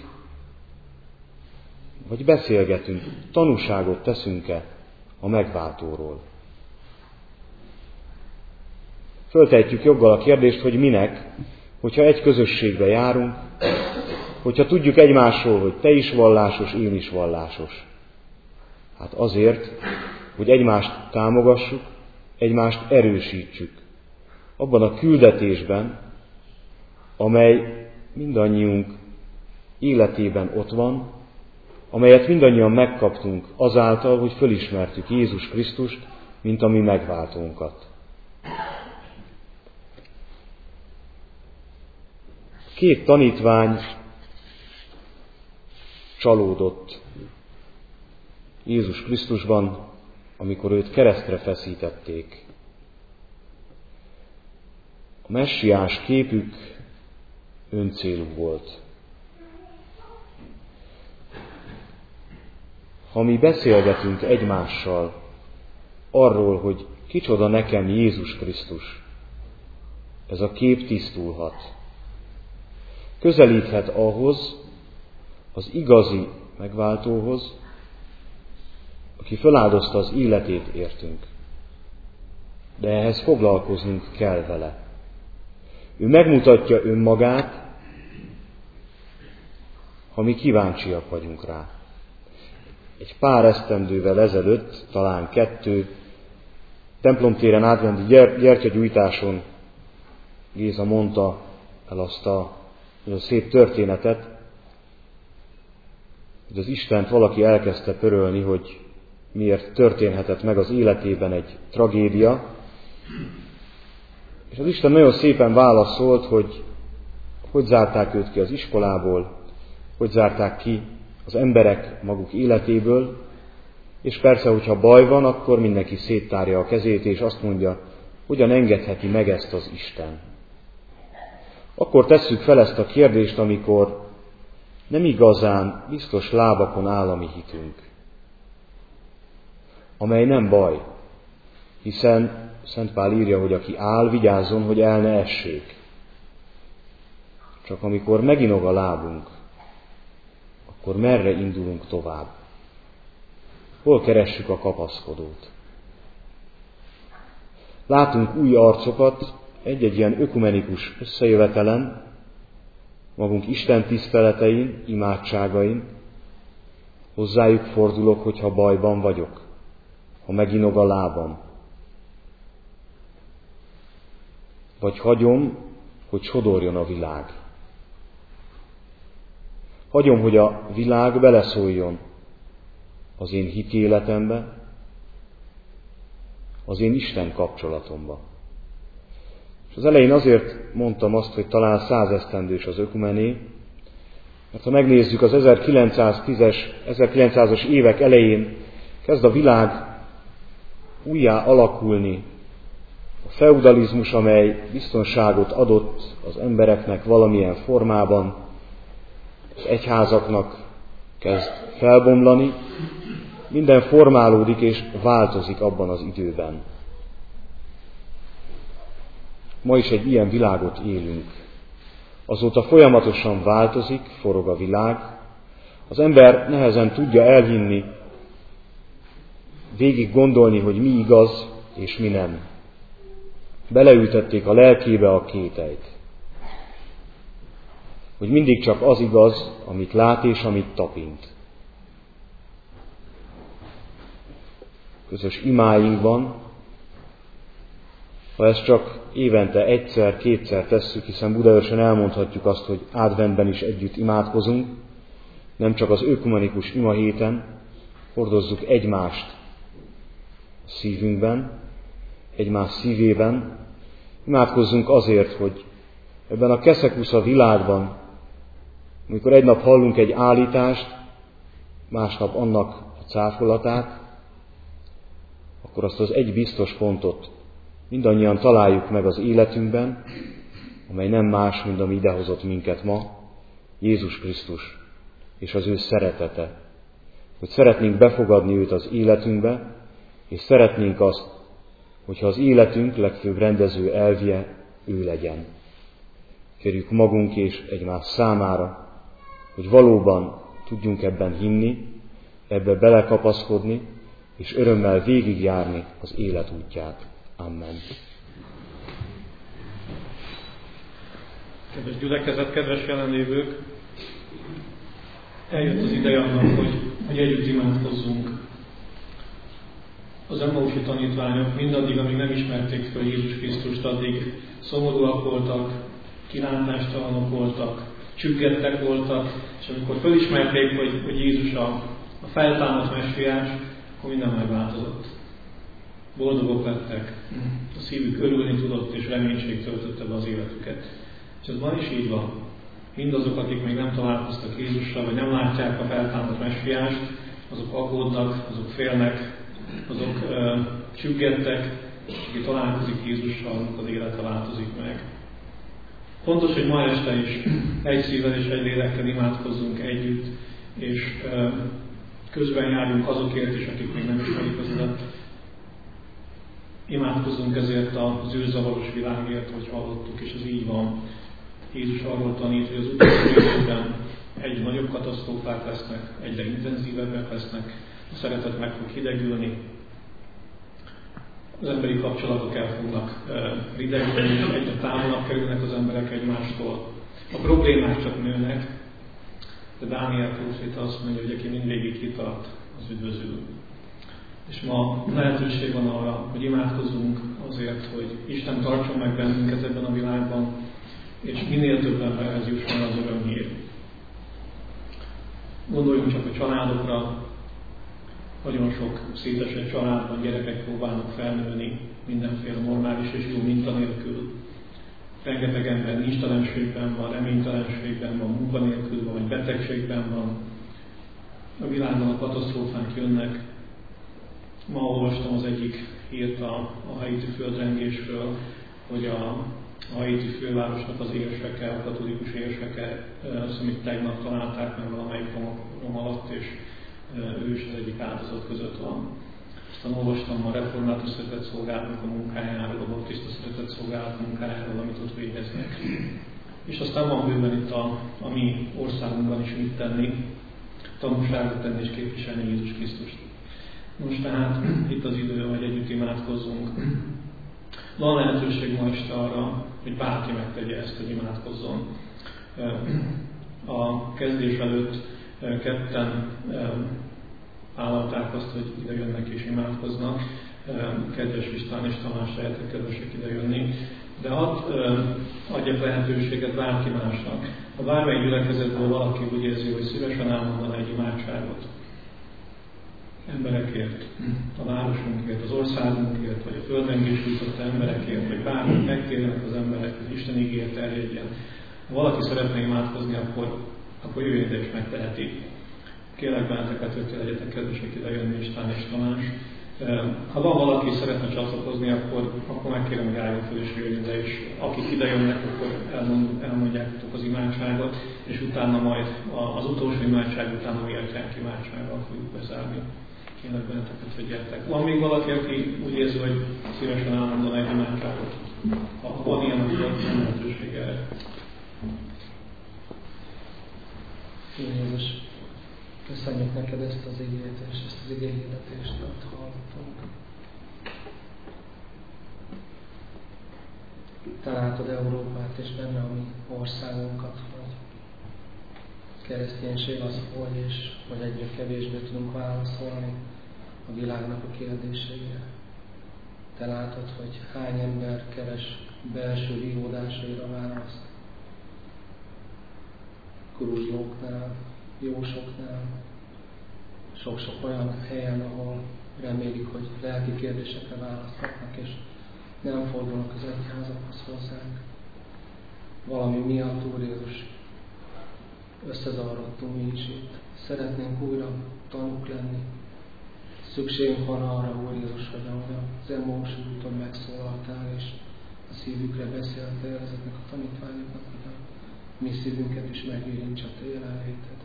vagy beszélgetünk, tanúságot teszünk-e a megváltóról. Föltehetjük joggal a kérdést, hogy minek, hogyha egy közösségbe járunk, hogyha tudjuk egymásról, hogy te is vallásos, én is vallásos. Hát azért, hogy egymást támogassuk, egymást erősítsük abban a küldetésben, amely mindannyiunk életében ott van, amelyet mindannyian megkaptunk azáltal, hogy fölismertük Jézus Krisztust, mint a mi megváltónkat. 2 tanítvány csalódott Jézus Krisztusban, amikor őt keresztre feszítették. A messiás képük öncélú volt. Ha mi beszélgetünk egymással arról, hogy kicsoda nekem Jézus Krisztus, ez a kép tisztulhat. Közelíthet ahhoz, az igazi megváltóhoz, aki feláldozta az életét értünk. De ehhez foglalkoznunk kell vele. Ő megmutatja önmagát, ha mi kíváncsiak vagyunk rá. Egy pár esztendővel ezelőtt, talán 2, templomtéren adventi gyertyagyújtáson Géza mondta el azt a szép történetet, hogy az Istent valaki elkezdte pörölni, hogy miért történhetett meg az életében egy tragédia, és az Isten nagyon szépen válaszolt, hogy zárták őt ki az iskolából, hogy zárták ki az emberek maguk életéből, és persze, hogyha baj van, akkor mindenki széttárja a kezét, és azt mondja, hogyan engedheti meg ezt az Isten. Akkor tesszük fel ezt a kérdést, amikor nem igazán biztos lábakon áll a mi hitünk, amely nem baj, hiszen Szent Pál írja, hogy aki áll, vigyázzon, hogy el ne essék. Csak amikor meginog a lábunk, akkor merre indulunk tovább? Hol keressük a kapaszkodót? Látunk új arcokat egy-egy ilyen ökumenikus összejövetelen, magunk Isten tiszteletein, imádságain. Hozzájuk fordulok, hogyha bajban vagyok, ha meginog a lábam. Vagy hagyom, hogy sodorjon a világ. Hagyom, hogy a világ beleszóljon az én hitéletembe, az én Isten kapcsolatomba. És az elején azért mondtam azt, hogy talán 100 esztendős az ökumené, mert ha megnézzük, az 1900-as évek elején kezd a világ újjá alakulni. A feudalizmus, amely biztonságot adott az embereknek valamilyen formában, az egyházaknak kezd felbomlani, minden formálódik és változik abban az időben. Ma is egy ilyen világot élünk. Azóta folyamatosan változik, forog a világ. Az ember nehezen tudja elhinni, végig gondolni, hogy mi igaz és mi nem. Beleültették a lelkébe a kételyt. Hogy mindig csak az igaz, amit lát és amit tapint. Közös imáinkban, ha ezt csak évente egyszer-kétszer tesszük, hiszen Budaörsön elmondhatjuk azt, hogy adventben is együtt imádkozunk, nem csak az ökumenikus imahéten, hordozzuk egymást a szívünkben, egymás szívében, imádkozzunk azért, hogy ebben a keszekusza világban, amikor egy nap hallunk egy állítást, másnap annak a cáfolatát, akkor azt az egy biztos pontot mindannyian találjuk meg az életünkben, amely nem más, mint ami idehozott minket ma, Jézus Krisztus és az ő szeretete. Hogy szeretnénk befogadni őt az életünkbe, és szeretnénk azt, hogyha az életünk legfőbb rendező elvje ő legyen. Kérjük magunk és egymás számára, hogy valóban tudjunk ebben hinni, ebbe belekapaszkodni, és örömmel végigjárni az élet útját. Amen. Kedves gyülekezet, kedves jelenlévők, eljött az ideje annak, hogy együtt imádkozzunk. Az emmausi tanítványok mindaddig, amíg nem ismerték fel Jézus Krisztust, addig szomorúak voltak, kilátástalanok voltak, csüggettek voltak, és amikor felismerték, hogy Jézus a feltámadt messiás, akkor minden megváltozott. Boldogok lettek, a szívük örülni tudott, és reménység töltötte be az életüket. És ez ma is így van. mindazok, akik még nem találkoztak Jézussal, vagy nem látják a feltámadt messiást, azok aggódnak, azok félnek, azok csüggettek, és aki találkozik Jézussal, az élete változik meg. Fontos, hogy ma este is egy szívvel és egy lélekkel imádkozzunk együtt, és közben járjunk azokért is, akik még nem ismerik az Urat. Imádkozzunk ezért az űrzavaros világért, hogy hallottuk, és ez így van. Jézus arról tanít, hogy az utolsó időben egyre nagyobb katasztrófák lesznek, egyre intenzívebbek lesznek, a szeretet meg fog hidegülni, az emberi kapcsolatok el fognak ridegülni, és egyre távolabb kerülnek az emberek egymástól. A problémák csak nőnek, de Dániel próféta azt mondja, hogy aki mindvégig kitart, az üdvözül. És ma lehetőség van arra, hogy imádkozzunk azért, hogy Isten tartson meg bennünket ebben a világban, és minél több emberhez jusson az örömhír. Gondoljunk csak a családokra, nagyon sok szétesett családban gyerekek próbálnak felnőni mindenféle normális és jó minta nélkül. Rengeteg ember nincstelenségben van, reménytelenségben van, munkanélkül van, vagy betegségben van. A világban a katasztrófák jönnek. Ma olvastam az egyik hírt a haiti földrengésről, hogy a haiti fővárosnak az érseke, a katolikus érseke, azt amit tegnap találták meg valamelyik rom alatt, és ő is az egyik áldozat között van. Aztán olvastam a református szeretetszolgálatnak a munkájáról, a baptista szeretetszolgálat munkájáról, amit ott végeznek. És aztán van bőven itt a mi országunkban is mit tenni, tanúságot tenni és képviselni Jézus Krisztust. Most tehát itt az idő, hogy együtt imádkozzunk. Van lehetőség ma este arra, hogy bárki megtegye ezt, hogy imádkozzon. A kezdés előtt ketten vállalták azt, hogy ide jönnek és imádkoznak. Kedves István és Tamás, lehetek kedvesek ide jönni. De hadd adjak lehetőséget bárki másnak. Ha bármely gyülekezetből valaki úgy érzi, hogy szívesen elmondaná egy imádságot, emberekért, a városunkért, az országunkért, vagy a földrengés jutott emberekért, vagy bármit megtérjenek az emberek, hogy Isten igéje terjedjen. Ha valaki szeretne imádkozni, akkor jöjjön ide és megteheti. Kérlek benneteket, hogy legyetek kedvesek ide jönni, István és Tamás. Ha van valaki, aki szeretne csatlakozni, akkor megkérem, hogy álljon fel és jöjjön ide, és akik ide jönnek, akkor elmondjátok az imádságot, és utána majd az utolsó imádság után a mértják imádsággal fogjuk bezárni. Kérlek benneteket, hogy gyertek. Van még valaki, aki úgy érzi, hogy szívesen elmondaná egy imádságot? Ha van ilyen, akkor van lehetőség erre. Jézus, köszönjük neked ezt az igét és ezt az igéhirdetést, amit hallottunk. Te látod Európát és benne a mi országunkat, hogy kereszténység az hol, és hogy egyre kevésbé tudunk válaszolni a világnak a kérdéseire. Te látod, hogy hány ember keres belső vívódásaira választ. Kuruzslóknál, jósoknál, sok-sok olyan helyen, ahol remélik, hogy lelki kérdésekre választhatnak, és nem fordulnak az egyházakhoz hozzánk. Valami miatt, Úr Jézus, összezavarodtunk mi is itt. Szeretnénk újra tanúk lenni. Szükségünk van arra, Úr Jézus, hogy az Emmaus úton megszólaltál, és a szívükre beszéltél ezeknek a tanítványoknak, hogy a mi szívünket is megérintse a te jelenléted.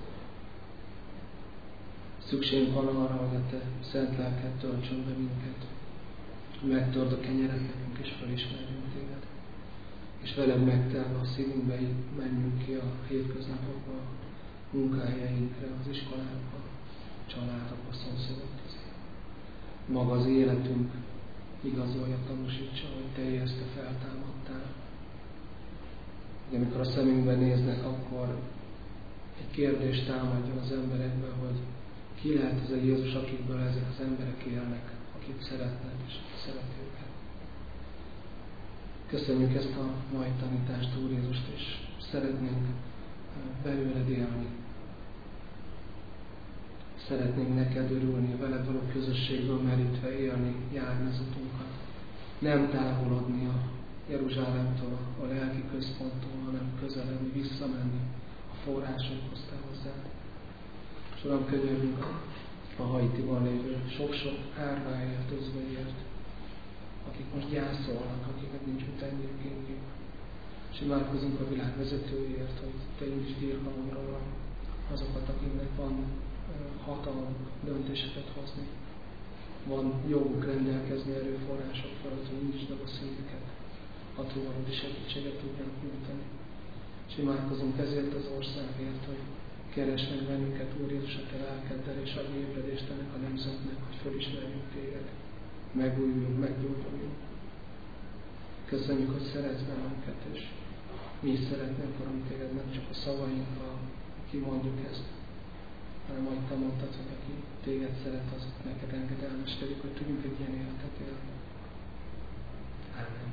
Szükségünk van arra, hogy a te szent lelked töltsön be minket. Megtörd a kenyeret nekünk, és felismerjünk téged. És veled megtelve a szívünkbe, menjünk ki a hétköznapokba, a munkahelyeinkre, az iskolákba, a családokba, szomszédok közé. Maga az életünk igazolja, tanúsítsa, hogy te élsz, te feltámadtál. De amikor a szemünkben néznek, akkor egy kérdést támadjon az emberekbe, hogy ki lehet ez a Jézus, akikből ezek az emberek élnek, akik szeretnek és szeret őket. Köszönjük ezt a mai tanítást, Úr Jézust, és szeretnénk belőled élni. Szeretnénk neked örülni, veled való közösségből merítve élni, járni az utunkat. Nem távolodni a Jeruzsálemtől, a lelki központtól, hanem közeledni, visszamenni forrásunk hoztál hozzá. És Uram, könyörgünk a Haitiban lévő sok-sok árva áldozóért, akik most gyászolnak, akiknek nincs mit enniük. És imádkozunk a világ vezetőért, hogy Te indítsd irgalomra azokat, akiknek van hatalmuk döntéseket hozni. Van joguk rendelkezni erőforrásokkal, hogy indítsd meg a szívüket, hatalmi segítséget tudjanak nyújtani. És imádkozunk ezért az országért, hogy keresd meg bennünket, Úr Jézus, a Te lelkeddel, és adj ébredést ennek a nemzetnek, hogy felismerjünk Téged, megújuljunk, meggyógyuljunk. Köszönjük, hogy szeretsz bennünket, és mi is szeretnénk, Uram, Téged, nem csak a szavainkkal kimondjuk ezt, hanem ahogy Te mondtad, hogy aki Téged szeret, az neked engedelmeskedik, hogy tudjunk egy ilyen életet élni. Amen.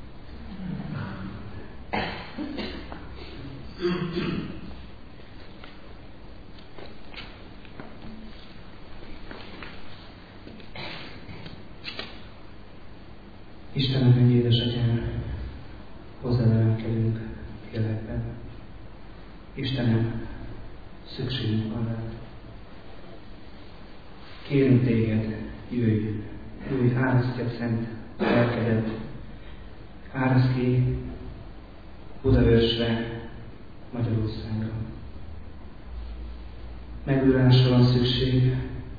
Istenem, egy édesatyám, hozzád emelkedünk életben. Istenem, szükségünk van rád. Kérünk Téged, jöjj, áraszd ki a szent lelkedet, áraszd ki Budaörsre, Magyarországra. Megújulásra van szükség.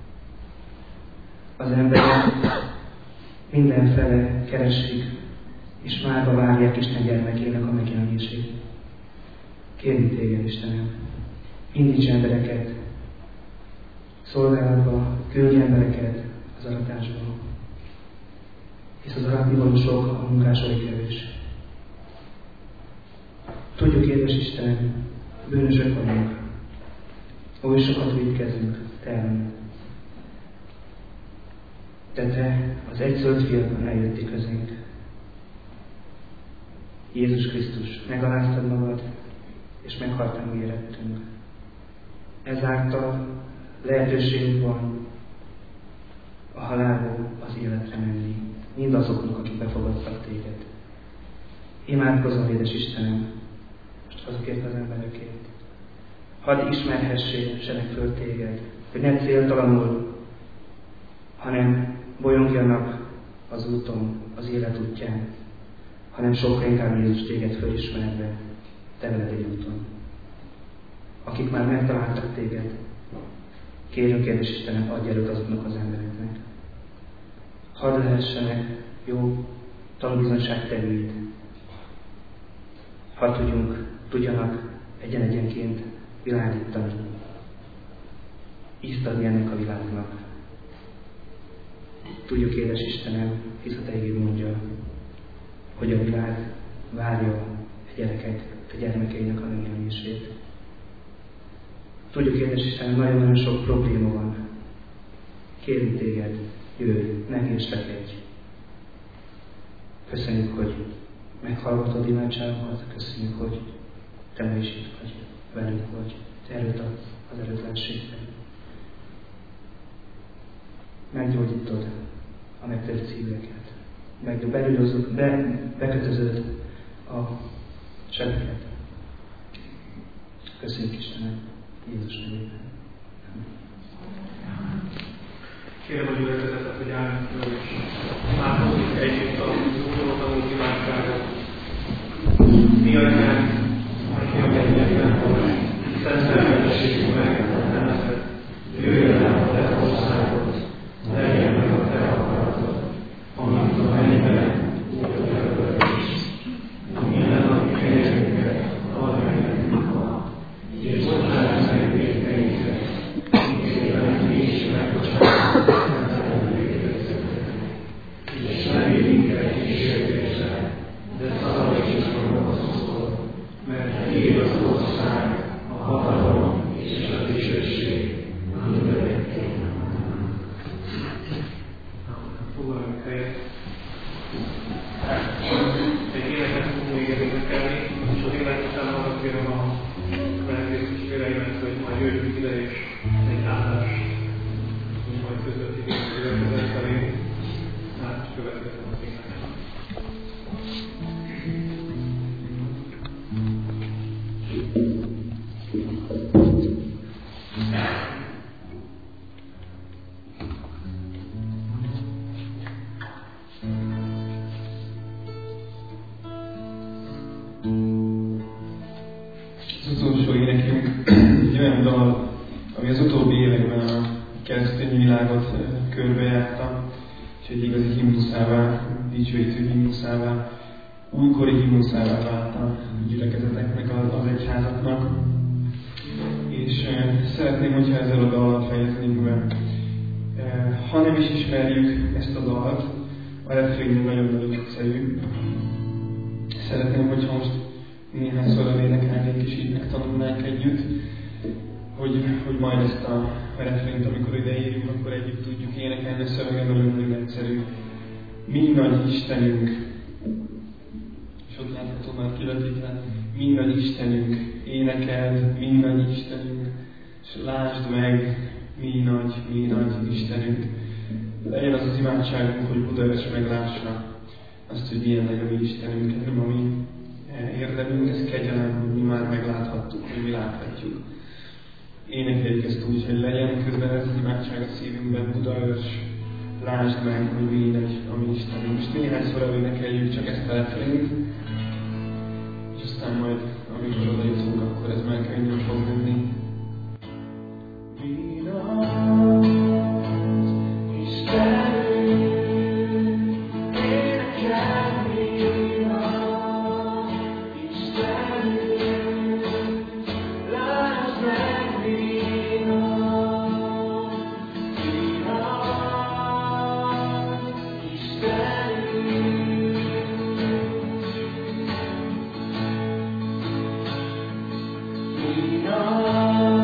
Az emberek mindenfele keresik, és márba várják Isten gyermekének a megjelenését. Kérünk Téged, Istenem, indíts embereket szolgálatba, küldj embereket az aratásba, hisz az aratnivaló sok, a munkásai kevés. Tudjuk, édes Istenem, bűnösök vagyunk, oly sokat vétkezünk Te ellen. De Te az egyszülött fiadban eljöttél közénk. Jézus Krisztus, megaláztad magad, és meghaltál mi érettünk. Ezáltal lehetőségünk van a halálból az életre menni, mindazoknak, akik befogadtak Téged. Imádkozom, édes Istenem, most azokért az emberekért. Hadd ismerhessenek föl Téged, hogy ne céltalanul, hanem bolyongjanak az úton, az élet útján, hanem sokkal inkább Jézus Téged fölismerve, Te veled egy úton. Akik már megtaláltak Téged, kérjük, édes Istenem, adj erőt azoknak az embereknek. Hadd lehessenek jó tanúbizonyságtevőid. Hadd tudjanak egyen-egyenként világítani, ízt adni ennek a világnak. Tudjuk, édes Istenem, hisz a Te igéd mondja, hogy a világ várja a gyerekek, a gyermekeinek a megjelenését. Tudjuk, édes Istenem, nagyon-nagyon sok probléma van. Kérünk Téged, jöjj, megérslekedj. Köszönjük, hogy meghallgatod imádságokat, köszönjük, hogy Te ma is itt vagy, velünk vagy, Te erőt adsz az erőtlenségben. Meggyógyítod a megtört szíveket, bekötözöd a sebeket. Köszönjük, Istenem, Jézus nevében. Kérem a gyülekezetet, hogy álljunk föl, és átadjuk együtt a útról tanult imádságot. Mi Atyánk, aki a mennyekben vagy, szenteltessék meg a Te neved, jöjjön el a Te országod, legyen meg a Te akaratod, amint a mennyben, úgy a földön is. Minden napi kenyerünket add meg nekünk ma, és bocsáss meg vétkeinket, miképpen mi is megbocsátunk és ne vigy minket kísértésre, de szabadíts meg a gonosztól, mert Tiéd az ország, a hatalom és a dicsőség mindörökké. Foglaljunk helyet. Egy éneket fogunk még énekelni, és az ének után arra kérem a lelkésztestvéreimet, hogy majd jöjjünk ide, és egy áldást majd közöttünk a gyülekezet felé. Hát, következem az éneket. mennyvilágot körbejárta, és egy igazi himnuszává, dicsőítő himnuszává, újkori himnuszává vált a gyülekezeteknek, az egyházaknak. És szeretném, hogyha ezzel a dallal fejezném be. Ha nem is ismerjük ezt a dalt, a refrén nagyon-nagyon egyszerű. Szeretném, hogyha most néhányszor énekelnénk és így megtanulnánk együtt, hogy majd ezt a refrént, amikor ideírjuk, akkor együtt tudjuk énekelni. A szövege nagyon-nagyon egyszerű. Mi nagy Istenünk, és ott látható már kivetítve, mi nagy Istenünk, énekeld, mi nagy Istenünk, és lásd meg, mi nagy Istenünk. Legyen az az imádságunk, hogy Budaörs meglássa azt, hogy milyen nagy a mi Istenünk, nem a mi érdemünk, ez kegyelem, hogy mi már megláthattuk, hogy mi láthatjuk. Énekeljük ezt úgy, hogy legyen közben ez az imádság a szívünkben, Budaörs, lásd meg, hogy mi nagy a mi Istenünk. Most néhányszor elénekeljük csak ezt a refrént, és aztán majd, amikor oda jutunk, akkor ez már könnyen fog menni. Mi nagy Istenünk, énekel mi nagy Istenünk, lásd meg mi nagy Istenünk. Mi nagy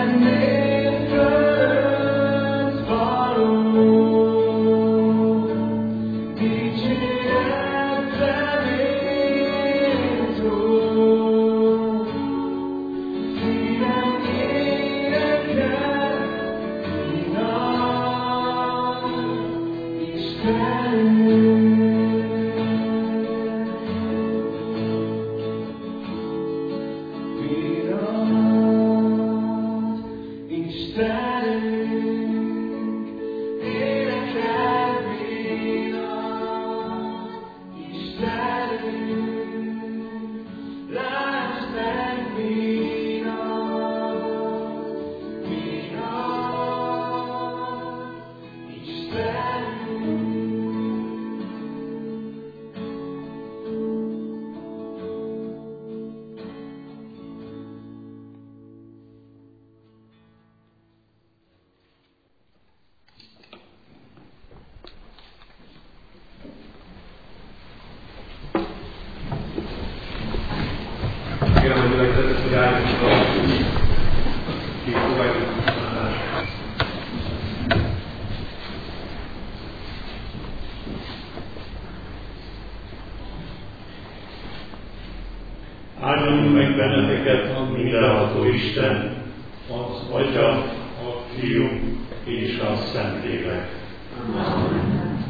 Áldjon meg benneteket mindenható Isten, az Atya, a Fiú és a Szentlélek. Amen.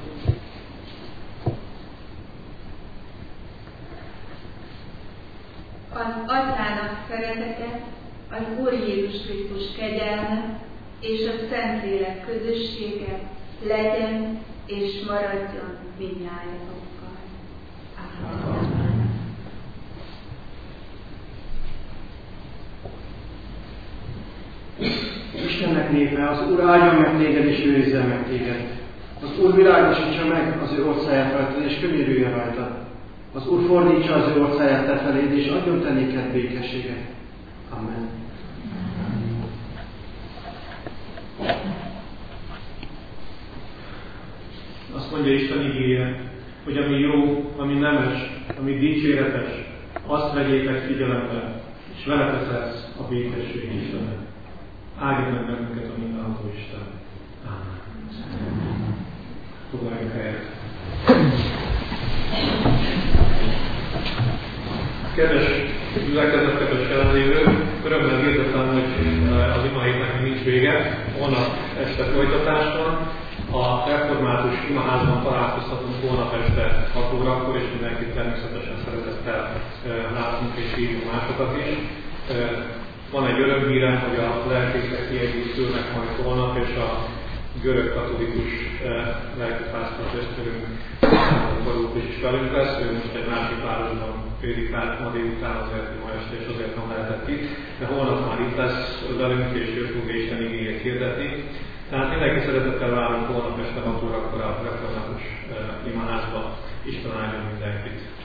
Az Atyának szeretete, az Úr Jézus Krisztus kegyelme és a Szentlélek közössége legyen és maradjon mindnyájatokkal. Amen. Istennek népe, az Úr áldjon meg téged és őrizzen meg téged. Az Úr világosítsa meg az ő orcáját rajtad és könyörüljön rajtad. Az Úr fordítsa az ő orcáját te feléd és adjon te néked békességet. Amen. Azt mondja Isten igéje, hogy ami jó, ami nemes, ami dicséretes, azt vegyétek figyelembe, és veletek lesz a békesség Istene. Áldjon meg bennünket a mindenható Isten. Amen. Foglaljunk helyet. Kedves gyülekezet, kedves jelenlévők, örömmel hirdetem, hogy az ima hétnek nincs vége. Holnap este folytatás van. A református imaházban találkozhatunk holnap este 6 órakor, és mindenkit természetesen szeretettel látunk és hívunk másokat is. Van egy örömhírem, hogy a lelkészek kiegészülnek majd holnap, és a görög katolikus lelkipásztor testvérünk Korúk is velünk lesz. Ő most egy másik városban prédikált ma délután, azért ma este, és azért nem lehetett itt. De holnap már itt lesz velünk, és ő fogja Isten igéjét hirdetni. Tehát mindenki szeretettel várunk holnap este 6 órakor a református imaházba. Isten áldjon mindenkit!